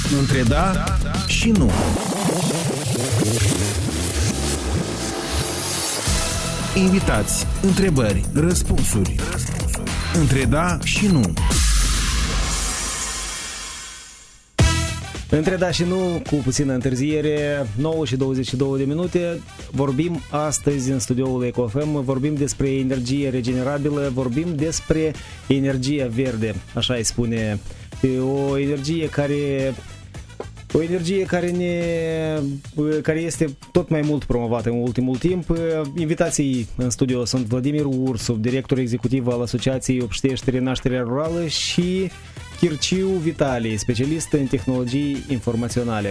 Între da și nu. Invitați, întrebări, răspunsuri. Între da și nu. Între da și nu, cu puțină întârziere, 9 și 22 de minute, vorbim astăzi în studioul Eco FM, vorbim despre energie regenerabilă, vorbim despre energia verde, așa îi spune, o energie care este tot mai mult promovată în ultimul timp. Invitații în studio sunt Vladimir Ursu, director executiv al Asociației Obștești Renașterea Rurală, și Chirciu Vitalie, specialist în tehnologii informaționale.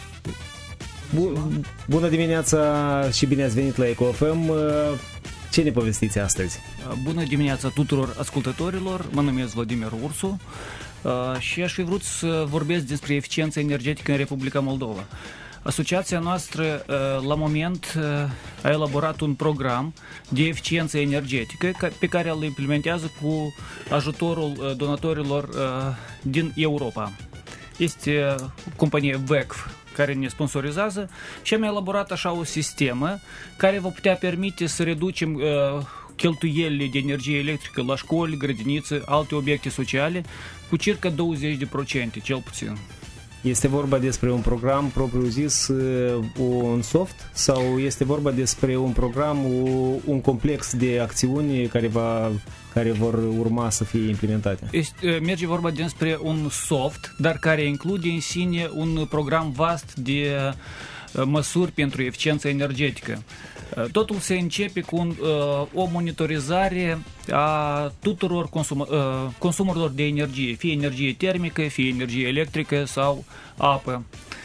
Bună dimineața și bine ați venit la Eco FM. Ce ne povestiți astăzi? Bună dimineața tuturor ascultătorilor, mă numesc Vladimir Ursu și aș fi vrut să vorbesc despre eficiența energetică în Republica Moldova. Asociația noastră, la moment, a elaborat un program de eficiență energetică pe care îl implementează cu ajutorul donatorilor din Europa. Este compania VECF care ne sponsorizează și am elaborat așa o sistemă care va putea permite să reducem cheltuielile de energie electrică la școli, grădinițe, alte obiecte sociale cu circa 20%, cel puțin. Este vorba despre un program propriu-zis, un soft, sau este vorba despre un program, un complex de acțiuni care vor urma să fie implementate? Merge vorba despre un soft, dar care include în sine un program vast de măsuri pentru eficiență energetică. Totul se începe cu o monitorizare a tuturor consumurilor de energie, fie energie termică, fie energie electrică sau apă.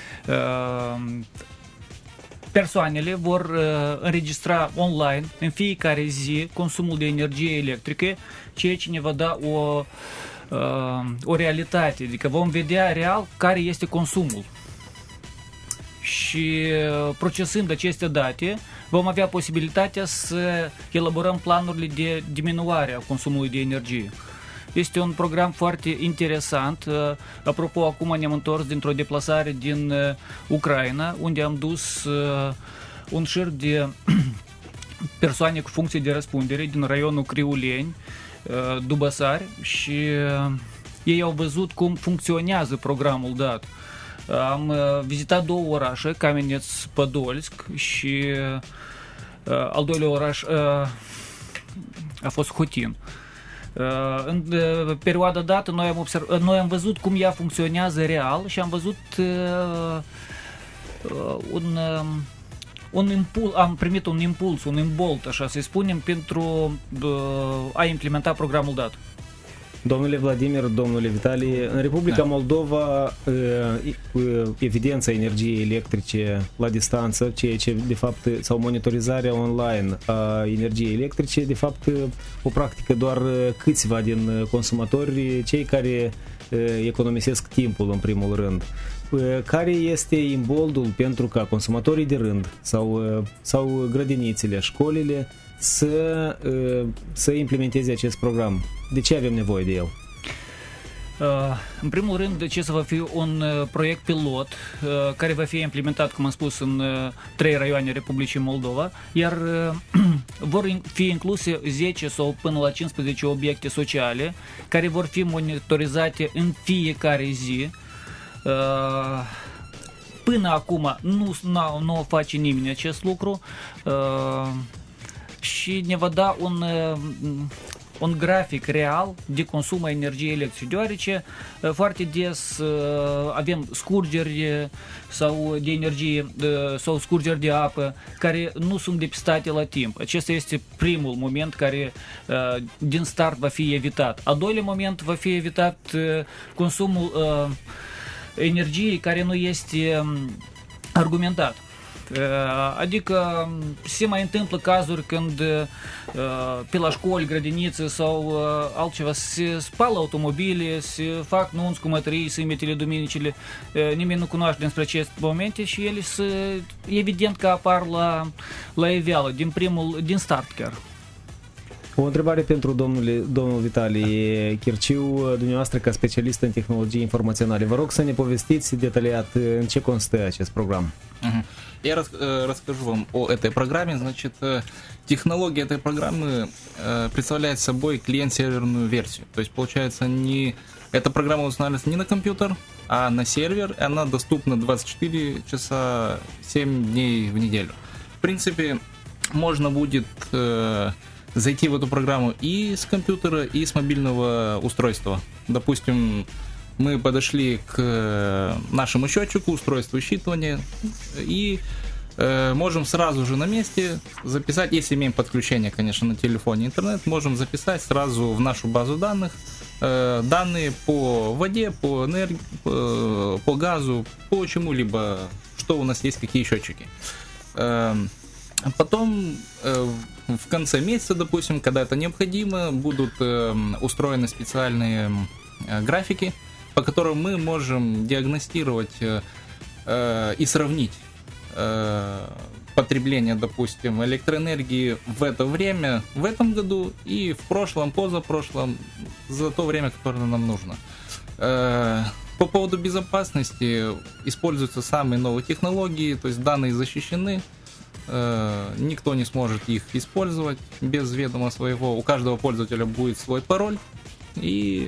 Persoanele vor înregistra online în fiecare zi consumul de energie electrică, ceea ce ne va da o realitate, adică vom vedea real care este consumul. Și procesând aceste date, vom avea posibilitatea să elaborăm planurile de diminuare a consumului de energie. Este un program foarte interesant. Apropo, acum ne-am întors dintr-o deplasare din Ucraina, unde am dus un șir de persoane cu funcție de răspundere din raionul Criuleni, Dubăsari, și ei au văzut cum funcționează programul dat. Am vizitat două orașe, Kamenets-Podolsk și al doilea oraș a fost Hotin. În perioada dată noi am văzut cum ea funcționează real și am văzut am primit un impuls, un imbolt, așa să spunem, pentru a implementa programul dat. Domnule Vladimir, domnule Vitalie, în Republica Moldova evidența energiei electrice la distanță, ceea ce de fapt, sau monitorizarea online a energiei electrice, de fapt o practică doar câțiva din consumatori, cei care economisesc timpul în primul rând. Care este imboldul pentru ca consumatorii de rând sau grădinițele, școlile să implementeze acest program? De ce avem nevoie de el? În primul rând, acesta va fi un proiect pilot care va fi implementat, cum am spus, în 3 raioane Republicii Moldova, iar vor fi incluse 10 sau până la 15 obiecte sociale care vor fi monitorizate în fiecare zi. Până acum nu face nimeni acest lucru și ne va da un grafic real de consum a energiei electrice, deoarece foarte des avem scurgeri sau de energie sau scurgeri de apă care nu sunt depistate la timp. Acesta este primul moment care din start va fi evitat. Al doilea moment va fi evitat consumul energiei care nu este argumentat. Adică se mai întâmplă cazuri când pe la școli, grădinițe sau altceva se spală automobile, se fac nunți cu mătării, sâmbetele, duminicile, nimeni nu cunoaște despre aceste momente și ele evident că apar la iveală din start chiar. O întrebare pentru domnul Vitalie Chirciu, dumneavoastră ca specialist în tehnologii informaționale. Vă rog să ne povestiți detaliat în ce constă acest программ. Я расскажу вам о этой программе. Значит, технология этой программы представляет собой клиент-серверную версию. То есть, получается, эта программа устанавливается не на компьютер, а на сервер, и она доступна 24 часа 7 дней в неделю. В принципе, можно будет зайти в эту программу и с компьютера, и с мобильного устройства. Допустим, мы подошли к нашему счетчику, устройству считывания, и можем сразу же на месте записать, если имеем подключение, конечно, на телефоне интернет, можем записать сразу в нашу базу данных данные по воде, по энергии, по газу, по чему-либо, что у нас есть, какие счетчики. Потом в конце месяца, допустим, когда это необходимо, будут устроены специальные графики, по которым мы можем диагностировать и сравнить потребление, допустим, электроэнергии в это время, в этом году и в прошлом, позапрошлом, за то время, которое нам нужно. По поводу безопасности используются самые новые технологии, то есть данные защищены, никто не сможет их использовать без ведома своего. У каждого пользователя будет свой пароль, и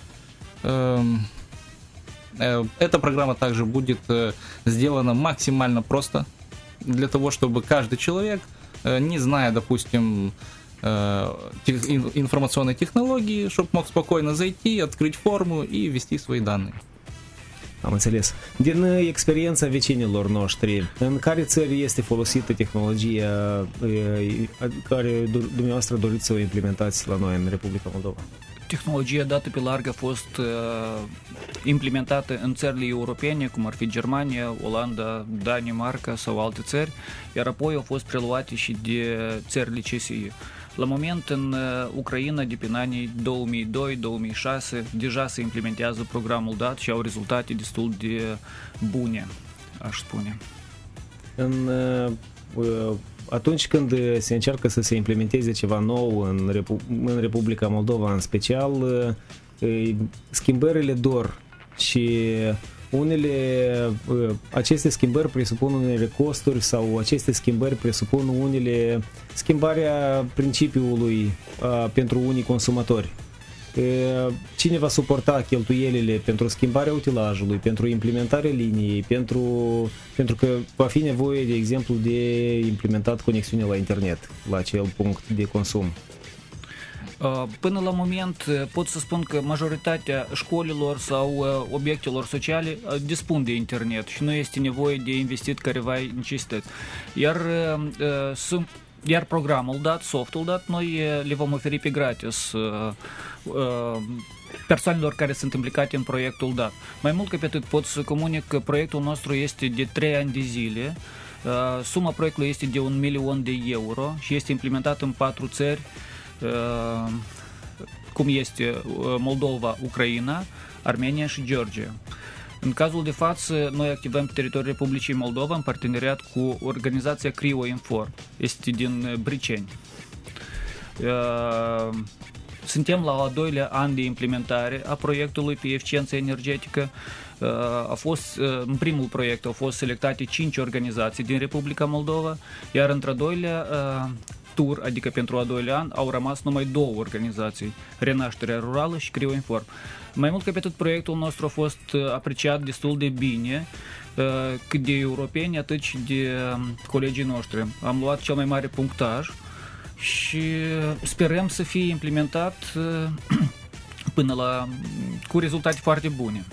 эта программа также будет сделана максимально просто для того, чтобы каждый человек, не zная, допустим, информационной технологии, чтобы мог спокойно зайти, открыть форму и ввести свои данные. Am înțeles. Din experiența vecinilor noștri, în care țări este folosită tehnologia care dumneavoastră doriți să o implementați la noi în Republica Moldova? Tehnologia dată pe larg a fost implementată în țările europene, cum ar fi Germania, Olanda, Danemarca sau alte țări, iar apoi au fost preluate și de țările CSI. La moment, în Ucraina, de prin anii 2002-2006, deja se implementează programul dat și au rezultate destul de bune, aș spune. Atunci când se încearcă să se implementeze ceva nou în Republica Moldova, în special, schimbările dor și aceste schimbări presupun unele costuri sau aceste schimbări presupun schimbarea principiului pentru unii consumatori. Cine va suporta cheltuielile pentru schimbarea utilajului, pentru implementarea liniei, pentru că va fi nevoie, de exemplu, de implementat conexiune la internet, la acel punct de consum? Până la moment pot să spun că majoritatea școlilor sau obiectelor sociale dispun de internet și nu este nevoie de investit careva necesități. Iar programul dat, softul dat, noi le vom oferi pe gratis persoanelor care sunt implicate în proiectul dat. Mai mult ca pe atât pot să comunic că proiectul nostru este de 3 ani de zile, suma proiectului este de 1 milion de euro și este implementat în 4 țări, cum este Moldova, Ucraina, Armenia și Georgia. În cazul de față, noi activăm pe teritoriul Republicii Moldova în parteneriat cu organizația Crioinform, este din Briceni. Suntem la al doilea an de implementare a proiectului pe eficiență energetică. În primul proiect au fost selectate 5 organizații din Republica Moldova, iar într-al doilea tur, adică pentru al doilea an, au rămas numai 2 organizații, Renașterea Rurală și Crioinform. Mai mult ca pe atât, proiectul nostru a fost apreciat destul de bine, cât de europeni, atât și de colegii noștri. Am luat cel mai mare punctaj și sperăm să fie implementat cu rezultate foarte bune.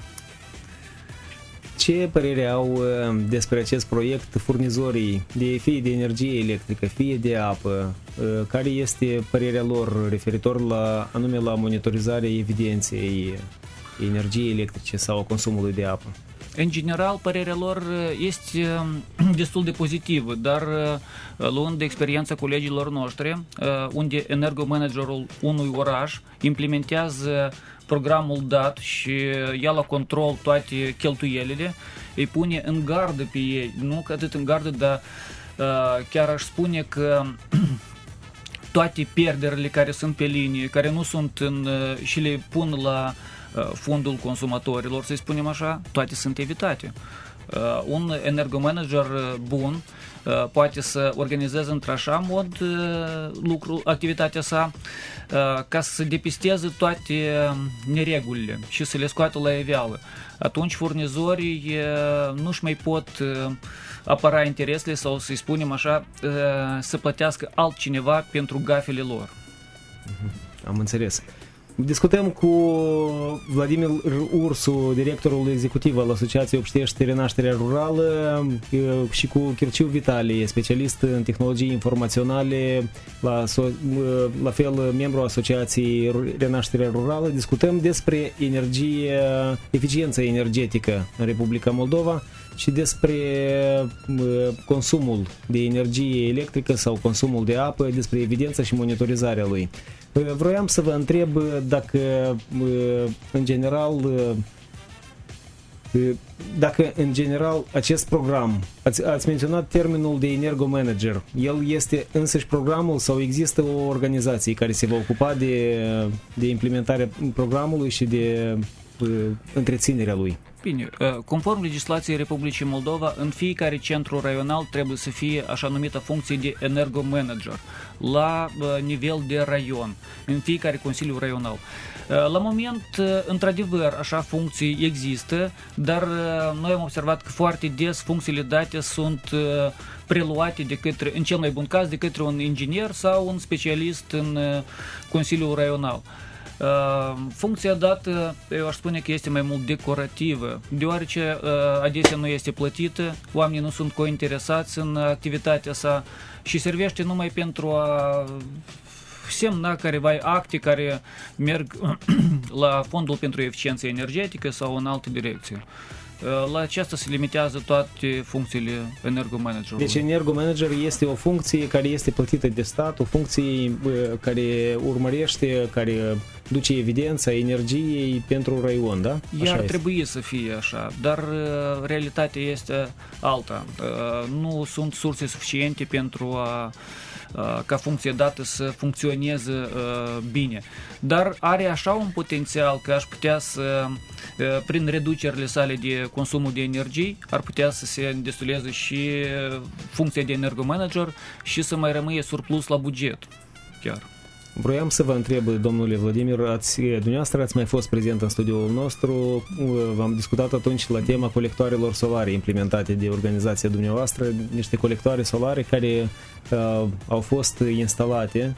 Ce părere au despre acest proiect furnizorii, fie de energie electrică, fie de apă? Care este părerea lor referitor anume la monitorizarea evidenței energiei electrice sau a consumului de apă? În general, părerea lor este destul de pozitivă, dar luând de experiența colegilor noștri, unde energomanagerul unui oraș implementează programul dat și ia la control toate cheltuielile, îi pune în gardă pe ei, nu că atât în gardă, dar chiar aș spune că toate pierderile care sunt pe linie, care nu sunt și le pun la fondul consumatorilor, să spunem așa, toate sunt evitate. Un energomanager bun poate să organizeze într-așa mod activitatea sa ca să depisteze toate neregulile și să le scoată la iveală. Atunci furnizorii nu-și mai pot apăra interesele sau, să-i spunem așa, să plătească altcineva pentru gafele lor. Am înțeles. Discutăm cu Vladimir Ursu, directorul executiv al Asociației Obștești Renașterea Rurală, și cu Chirciu Vitalie, specialist în tehnologii informaționale, la fel membru Asociației Renașterea Rurală. Discutăm despre eficiența energetică în Republica Moldova și despre consumul de energie electrică sau consumul de apă, despre evidența și monitorizarea lui. Vroiam să vă întreb dacă în general acest program, ați menționat termenul de energomanager, el este însăși programul sau există o organizație care se va ocupa de implementarea programului și de întreținerea lui? Bine, conform legislației Republicii Moldova, în fiecare centru raional trebuie să fie așa numită funcție de energomanager la nivel de raion, în fiecare consiliu raional. La moment, într-adevăr, așa funcții există, dar noi am observat că foarte des funcțiile date sunt preluate în cel mai bun caz, de către un inginer sau un specialist în consiliul raional. Funcția dată, eu aș spune că este mai mult decorativă, deoarece adesea nu este plătită, oamenii nu sunt cointeresați în activitatea sa și servește numai pentru a semna careva acte care merg la Fondul pentru Eficiență Energetică sau în alte direcții. La aceasta se limitează toate funcțiile energomanagerului. Deci energomanager este o funcție care este plătită de stat, o funcție care urmărește, care duce evidența energiei pentru raion, da? Ar trebui să fie așa, dar realitatea este alta. Nu sunt surse suficiente pentru ca funcție dată să funcționeze bine. Dar are așa un potențial că aș putea să, prin reducerile sale de consumul de energie, ar putea să se destuleze și funcția de energomanager și să mai rămâie surplus la buget, chiar. Vroiam să vă întreb, domnule Vladimir, dumneavoastră ați mai fost prezent în studioul nostru, v-am discutat atunci la tema colectoarelor solare implementate de organizația dumneavoastră, niște colectoare solare care au fost instalate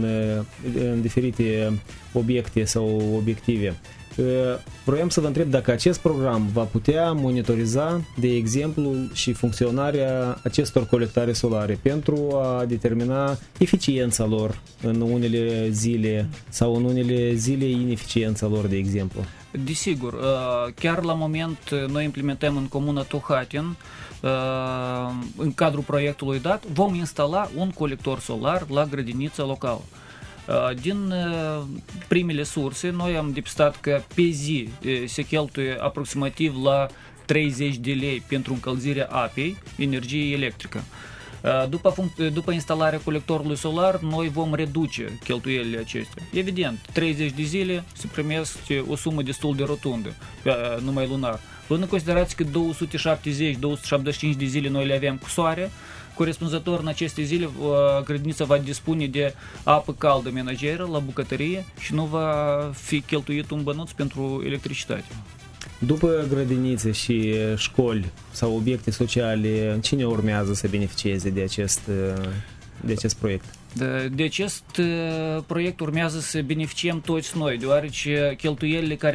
în diferite obiecte sau obiective. Vroiam să vă întreb dacă acest program va putea monitoriza, de exemplu, și funcționarea acestor colectoare solare pentru a determina eficiența lor în unele zile sau în unele zile ineficiența lor, de exemplu. Desigur, chiar la moment noi implementăm în comuna Tohatin, în cadrul proiectului dat, vom instala un colector solar la grădinița locală. Din primele surse, noi am depistat că pe zi se cheltuie aproximativ la 30 de lei pentru încălzirea apei, energie electrică. După instalarea colectorului solar, noi vom reduce cheltuielile acestea. Evident, 30 de zile se primesc o sumă destul de rotundă, numai lunar. Luând în considerație că 270-275 de zile noi le avem cu soare, corespunzător în aceste zile grădinița va dispune de apă caldă menageră la bucătărie și nu va fi cheltuit un bănuț pentru electricitate. După grădinițe și școli sau obiecte sociale, cine urmează să beneficieze de acest proiect? De acest proiect urmează să beneficiem toți noi, deoarece cheltuielile care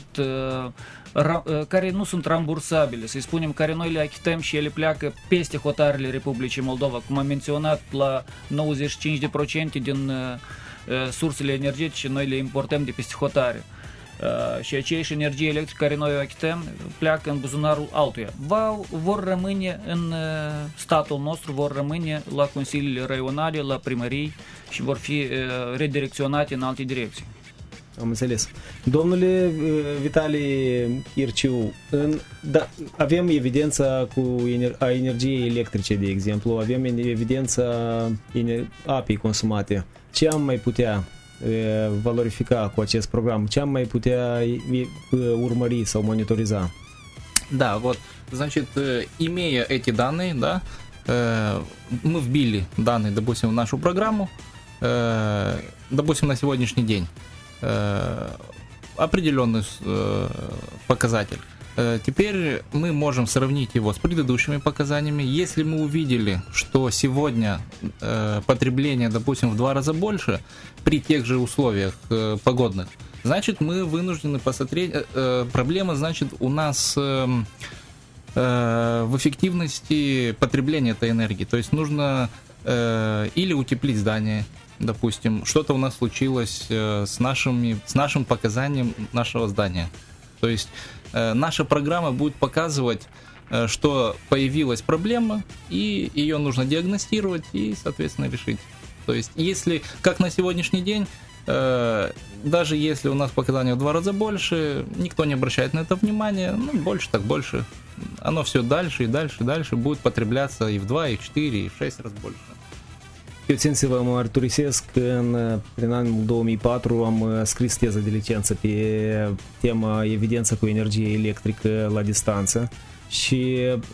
nu sunt rambursabile, să spunem, care noi le achităm și ele pleacă peste hotarele Republicii Moldova, cum am menționat, la 95% din sursele energetice noi le importăm de peste hotare. Și aceeași energie electrică care noi o achităm pleacă în buzunarul altuia. Vor rămâne în statul nostru, vor rămâne la consiliile raionale, la primării și vor fi redirecționate în alte direcții. Am înțeles. Domnule Vitalie Irciu, avem evidența a energiei electrice, de exemplu, avem evidența apei consumate. Ce am mai putea valorifica cu acest программ? Ce am mai putea urmări sau monitoriza? Да, вот, значит, имея эти данные, да, мы вбили данные, допустим, в нашу программу, допустим, на сегодняшний день определенный показатель. Теперь мы можем сравнить его с предыдущими показаниями. Если мы увидели, что сегодня потребление, допустим, в 2 раза больше при тех же условиях погодных, значит, мы вынуждены посмотреть. Проблема, значит, у нас в эффективности потребления этой энергии. То есть нужно или утеплить здание, допустим, что-то у нас случилось с нашим показанием нашего здания. То есть наша программа будет показывать, что появилась проблема, и ее нужно диагностировать и, соответственно, решить. То есть, если, как на сегодняшний день, даже если у нас показания в 2 раза больше, никто не обращает на это внимания, ну, больше так больше. Оно все дальше и dальше и dальше будет потребляться и в 2, и в 4, и в 6 раз больше. Eu țin să vă mărturisesc că prin anul 2004 am scris teză de licență pe tema evidență cu energie electrică la distanță și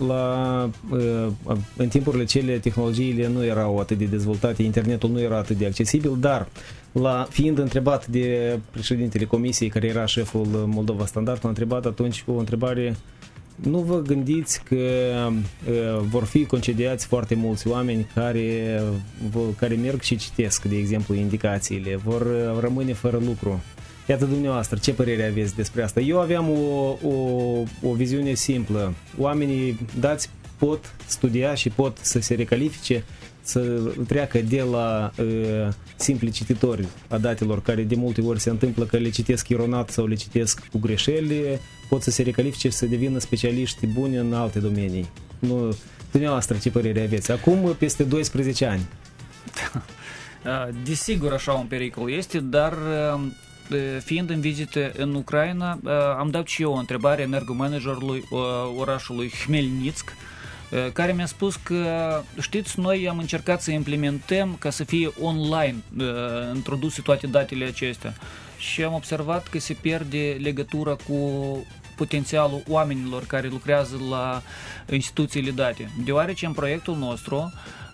în timpurile cele tehnologiile nu erau atât de dezvoltate, internetul nu era atât de accesibil, dar fiind întrebat de președintele comisiei care era șeful Moldova Standard, a întrebat atunci cu o întrebare: nu vă gândiți că vor fi concediați foarte mulți oameni care merg și citesc, de exemplu, indicațiile, vor rămâne fără lucru? Iată dumneavoastră, ce părere aveți despre asta? Eu aveam o viziune simplă. Oamenii dați pot studia și pot să se recalifice, să treacă de la simpli cititori a datelor, care de multe ori se întâmplă că le citesc eronat sau le citesc cu greșeli, pot să se recalifice și să devină specialiști buni în alte domenii. Nu, dumneavoastră, ce părere aveți? Acum, peste 12 ani. Desigur, așa un pericol este, dar fiind în vizită în Ucraina, am dat și eu o întrebare energomanagerului orașului Hmelnitsk, care mi-a spus că, știți, noi am încercat să implementăm ca să fie online introduse toate datele acestea și am observat că se pierde legătura cu potențialul oamenilor care lucrează la instituțiile date, deoarece în proiectul nostru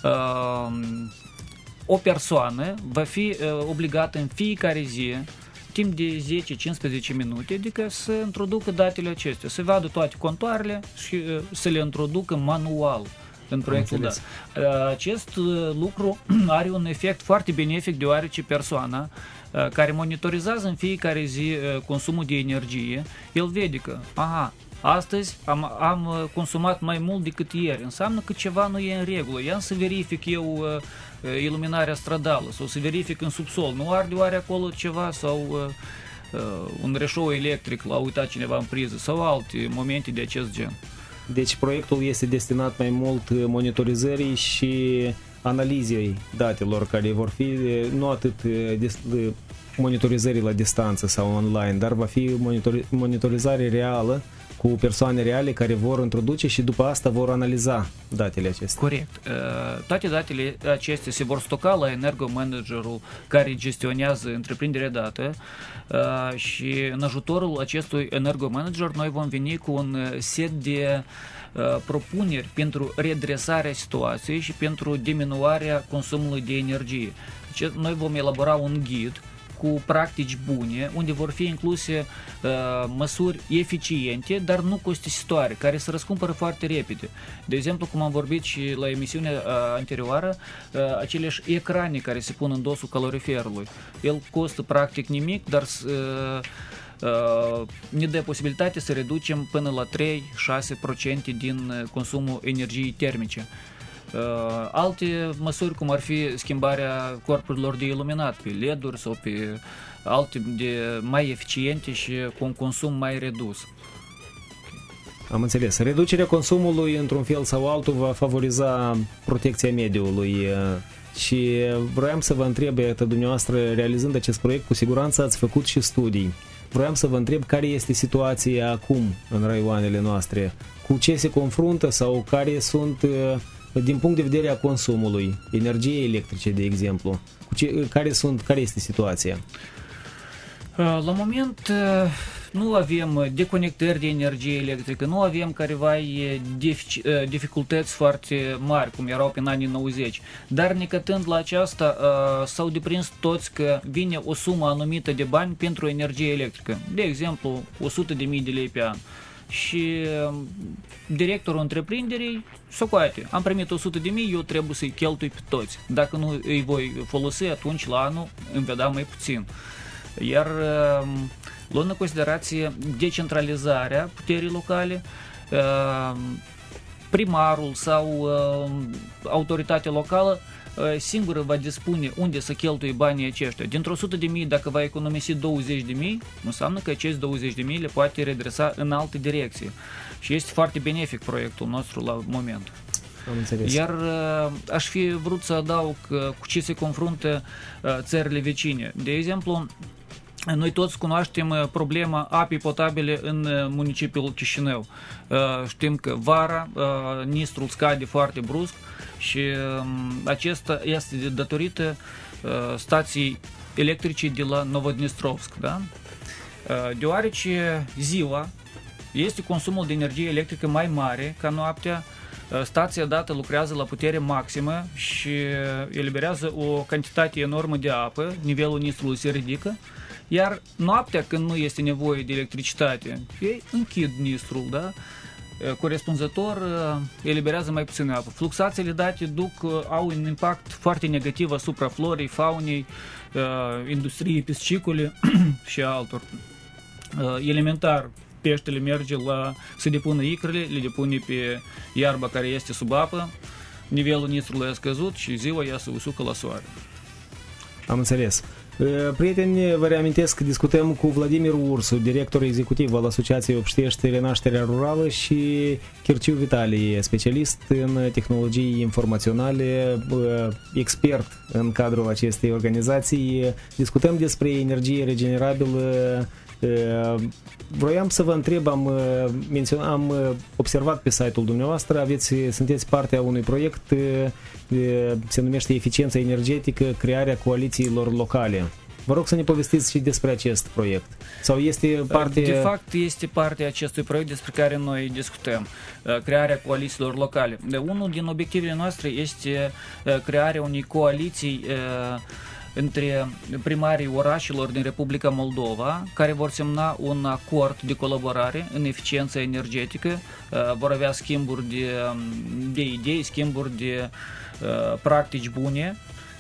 o persoană va fi obligată în fiecare zi, timp de 10-15 minute, adică să introducă datele acestea, să vadă toate contoarele și să le introducă manual în proiectul dat. Acest lucru are un efect foarte benefic, deoarece persoana care monitorizează în fiecare zi consumul de energie, el vede că, astăzi am consumat mai mult decât ieri, înseamnă că ceva nu e în regulă, ia să verific eu iluminarea stradală sau să verific în subsol, nu arde oare acolo ceva sau un reșou electric l-a uitat cineva în priză sau alte momente de acest gen. Deci proiectul este destinat mai mult monitorizării și analizei datelor care vor fi nu atât monitorizării la distanță sau online, dar va fi monitorizare reală cu persoane reale care vor introduce și după asta vor analiza datele acestea. Corect. Toate datele acestea se vor stoca la energomanagerul care gestionează întreprinderea dată și în ajutorul acestui energomanager noi vom veni cu un set de propuneri pentru redresarea situației și pentru diminuarea consumului de energie. Deci noi vom elabora un ghid cu practici bune, unde vor fi incluse măsuri eficiente, dar nu costisitoare, care se răscumpără foarte repede. De exemplu, cum am vorbit și la emisiunea anterioară, aceleși ecrane care se pun în dosul caloriferului. El costă practic nimic, dar ne dă posibilitatea să reducem până la 3-6% din consumul energiei termice. Alte măsuri, cum ar fi schimbarea corpurilor de iluminat pe LED-uri sau pe alte mai eficiente și cu un consum mai redus. Am înțeles. Reducerea consumului, într-un fel sau altul, va favoriza protecția mediului. Și vroiam să vă întreb, iată, dumneavoastră, realizând acest proiect, cu siguranță ați făcut și studii. Vroiam să vă întreb care este situația acum în raioanele noastre, cu ce se confruntă sau care sunt, din punct de vedere a consumului, energiei electrice, de exemplu, care este situația? La moment nu avem deconectări de energie electrică, nu avem careva dificultăți foarte mari, cum erau pe anii 90. Dar necătând la aceasta, s-au deprins toți că vine o sumă anumită de bani pentru energie electrică. De exemplu, 100.000 de lei pe an. Și directorul întreprinderii socoate, am primit 100.000, eu trebuie să-i cheltui pe toți. Dacă nu îi voi folosi, atunci la anul îmi vedea mai puțin. Iar luând în considerație decentralizarea puterii locale, primarul sau autoritatea locală singură va dispune unde să cheltuie banii aceștia. Dintr-o 100.000, dacă va economisi 20.000, înseamnă că acești 20.000 le poate redresa în alte direcții. Și este foarte benefic proiectul nostru la moment. Am înțeles. Iar aș fi vrut să adaug cu ce se confruntă țările vecine. De exemplu, noi toți cunoaștem problema apei potabile în municipiul Chișinău. Știm că vara nistrul scade foarte brusc și acesta este datorită stației electrice de la Novodnistrovsk. Da? Deoarece ziua este consumul de energie electrică mai mare ca noaptea, stația dată lucrează la putere maximă și eliberează o cantitate enormă de apă, nivelul nistrului se ridică, iar noaptea, când nu este nevoie de electricitate, ei închid nistrul, da? Corespunzător eliberează mai puțină apă. Fluxațiile date au un impact foarte negativ asupra florei, faunei, industriei piscicole și altor. Elementar, peștele merge să depună icrele, le depune pe iarba care este sub apă, nivelul nistrului a scăzut și ziua ea se usucă la soare. Am înțeles. Prieteni, vă reamintesc că discutăm cu Vladimir Ursu, director executiv al Asociației Obștești Renașterea Rurală, și Chirciu Vitalie, specialist în tehnologii informaționale, expert în cadrul acestei organizații. Discutăm despre energie regenerabilă. Vroiam să vă întreb, am observat pe site-ul dumneavoastră, sunteți partea unui proiect, se numește Eficiența energetică, crearea coalițiilor locale. Vă rog să ne povestiți și despre acest proiect. Sau este parte... De fapt, este parte acestui proiect despre care noi discutăm, crearea coalițiilor locale. Unul din obiectivele noastre este crearea unei coaliții între primarii orașelor din Republica Moldova, care vor semna un acord de colaborare în eficiență energetică, vor avea schimburi de idei, schimburi de practici bune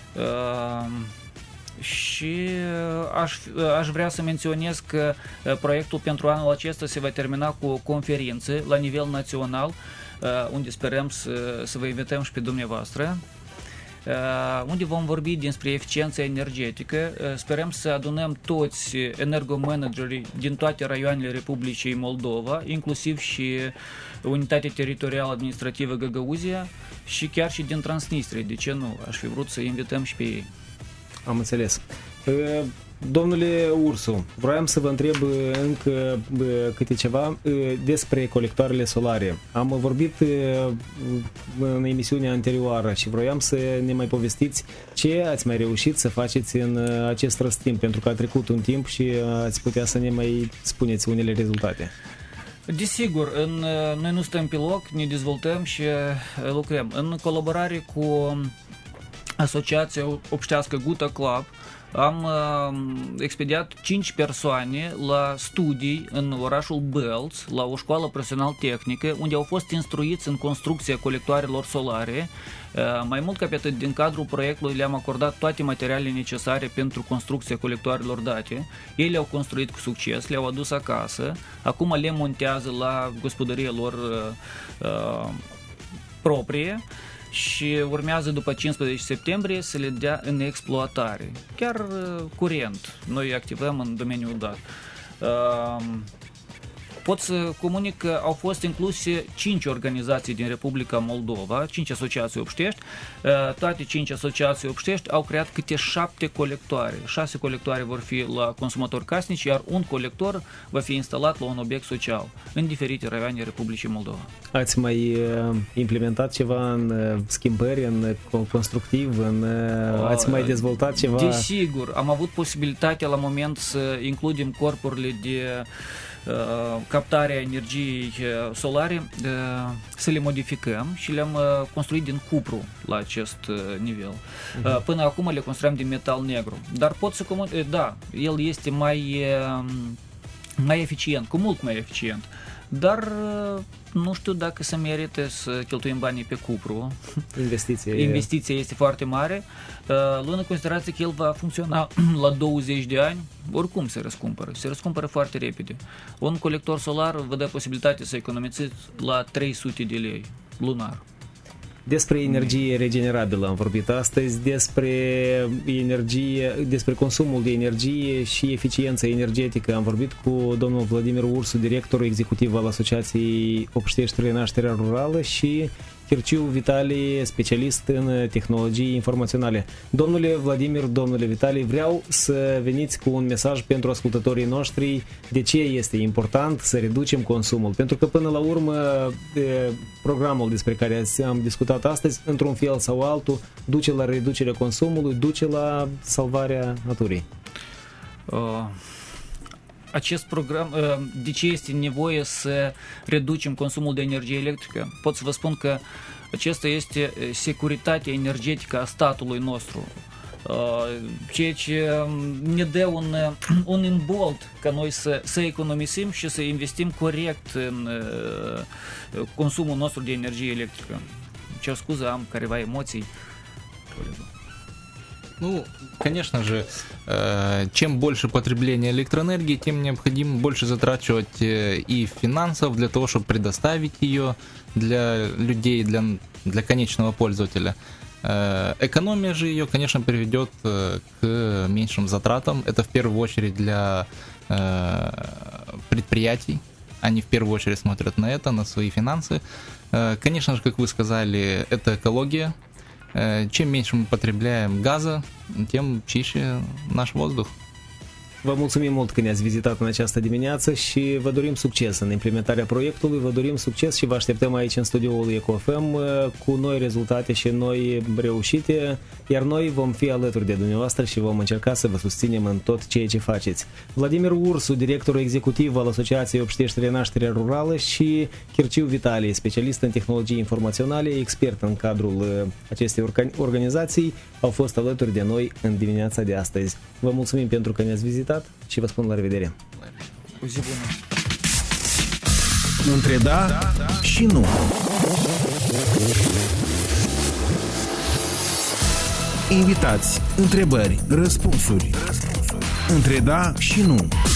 și aș vrea să menționez că proiectul pentru anul acesta se va termina cu o conferință la nivel național, unde sperăm să vă invităm și pe dumneavoastră, unde vom vorbi despre eficiența energetică. Sperăm să adunăm toți energomanagerii din toate raioanele Republicii Moldova, inclusiv și Unitatea Teritorială Administrativă Găgăuzia și chiar și din Transnistria. De ce nu? Aș fi vrut să invităm și pe ei. Am înțeles. Domnule Ursu, vroiam să vă întreb încă câte ceva despre colectoarele solare. Am vorbit în emisiunea anterioară și vroiam să ne mai povestiți ce ați mai reușit să faceți în acest răstimp, pentru că a trecut un timp și ați putea să ne mai spuneți unele rezultate. Desigur, noi nu stăm pe loc, ne dezvoltăm și lucrăm. În colaborare cu Asociația Obștească Guta Club, am expediat 5 persoane la studii în orașul Belz, la o școală profesional tehnică, unde au fost instruiți în construcția colectoarelor solare. Mai mult ca pe atât, din cadrul proiectului le-am acordat toate materialele necesare pentru construcția colectoarelor date. Ei le-au construit cu succes, le-au adus acasă, acum le montează la gospodăria lor proprie și urmează după 15 septembrie să le dea în exploatare. Chiar curent, noi activăm în domeniul dat. pot să comunic că au fost incluse 5 organizații din Republica Moldova, 5 asociații obștești. Toate 5 asociații obștești au creat câte 7 colectoare. 6 colectoare vor fi la consumatori casnici, iar un colector va fi instalat la un obiect social în diferite raioane Republicii Moldova. Ați mai implementat ceva în schimbări, în constructiv, ați mai dezvoltat ceva? Desigur, am avut posibilitatea la moment să includem corpurile de captarea energiei solare, să le modificăm și le-am construit din cupru la acest nivel. Până acum le construiam din metal negru. Dar pot să da, el este mai eficient, cu mult mai eficient. Dar nu știu dacă se merită să cheltuim banii pe cupru. Investiția este foarte mare. Luând în considerație că el va funcționa la 20 de ani, oricum se răscumpără. Se răscumpără foarte repede. Un colector solar vă dă posibilitatea să economisiți la 300 de lei lunar. Despre energie regenerabilă am vorbit astăzi, despre consumul de energie și eficiența energetică. Am vorbit cu domnul Vladimir Ursu, directorul executiv al Asociației Obștești Renașterea Rurală, și Chirciu Vitalie, specialist în tehnologii informaționale. Domnule Vladimir, domnule Vitalie, vreau să veniți cu un mesaj pentru ascultătorii noștri de ce este important să reducem consumul. Pentru că până la urmă programul despre care am discutat astăzi, într-un fel sau altul, duce la reducerea consumului, duce la salvarea naturii. Acest program, de ce este nevoie să reducem consumul de energie electrică? Pot să vă spun că acesta este securitatea energetică a statului nostru, ceea ce ne dă un imbold ca noi să economisim și să investim corect în consumul nostru de energie electrică. Cer scuze, am careva emoții. Ну, конечно же, чем больше потребления электроэнергии, тем необходимо больше затрачивать и финансов для того, чтобы предоставить ее для людей, для конечного пользователя. Экономия же ее, конечно, приведет к меньшим затратам. Это в первую очередь для предприятий. Они в первую очередь смотрят на это, на свои финансы. Конечно же, как вы сказали, это экология. Чем меньше мы потребляем газа, тем чище наш воздух. Vă mulțumim mult că ne-ați vizitat în această dimineață și vă dorim succes în implementarea proiectului, vă dorim succes și vă așteptăm aici în studioul EcoFM cu noi rezultate și noi reușite, iar noi vom fi alături de dumneavoastră și vom încerca să vă susținem în tot ceea ce faceți. Vladimir Ursu, directorul executiv al Asociației Obștești Renașterea Rurală, și Chirciu Vitalie, specialist în tehnologii informaționale, expert în cadrul acestei organizații, au fost alături de noi în dimineața de astăzi. Vă mulțumim pentru că ne-ați vizitat și vă spun la revedere. O zi bună. Între da și nu. Invitați, întrebări, răspunsuri. Între da și nu.